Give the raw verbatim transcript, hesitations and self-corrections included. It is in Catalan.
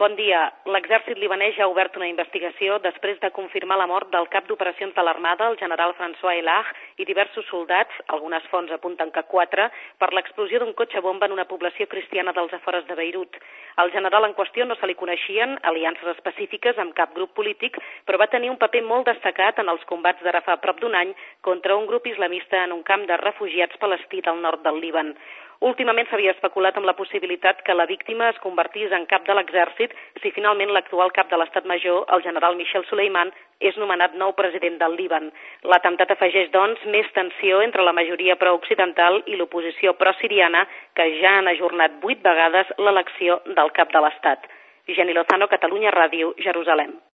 Bon dia. L'exèrcit libanès ja ha obert una investigació després de confirmar la mort del cap d'operacions de l'Armada, el general François Elah, i diversos soldats, algunes fonts apunten que quatre, per l'explosió d'un cotxe bomba en una població cristiana dels afores de Beirut. Al general en qüestió no se li coneixien aliances específiques amb cap grup polític, però va tenir un paper molt destacat en els combats d'ara fa prop d'un any contra un grup islamista en un camp de refugiats palestí del nord del Líban. Últimament s'havia especulat amb la possibilitat que la víctima es convertís en cap de l'exèrcit si finalment l'actual cap de l'Estat Major, el general Michel Suleiman, és nomenat nou president del Líban. L'atemptat afegeix, doncs, més tensió entre la majoria pro-occidental i l'oposició pro-siriana, que ja han ajornat vuit vegades l'elecció del cap de l'Estat. Jenny Lozano, Catalunya Ràdio, Jerusalem.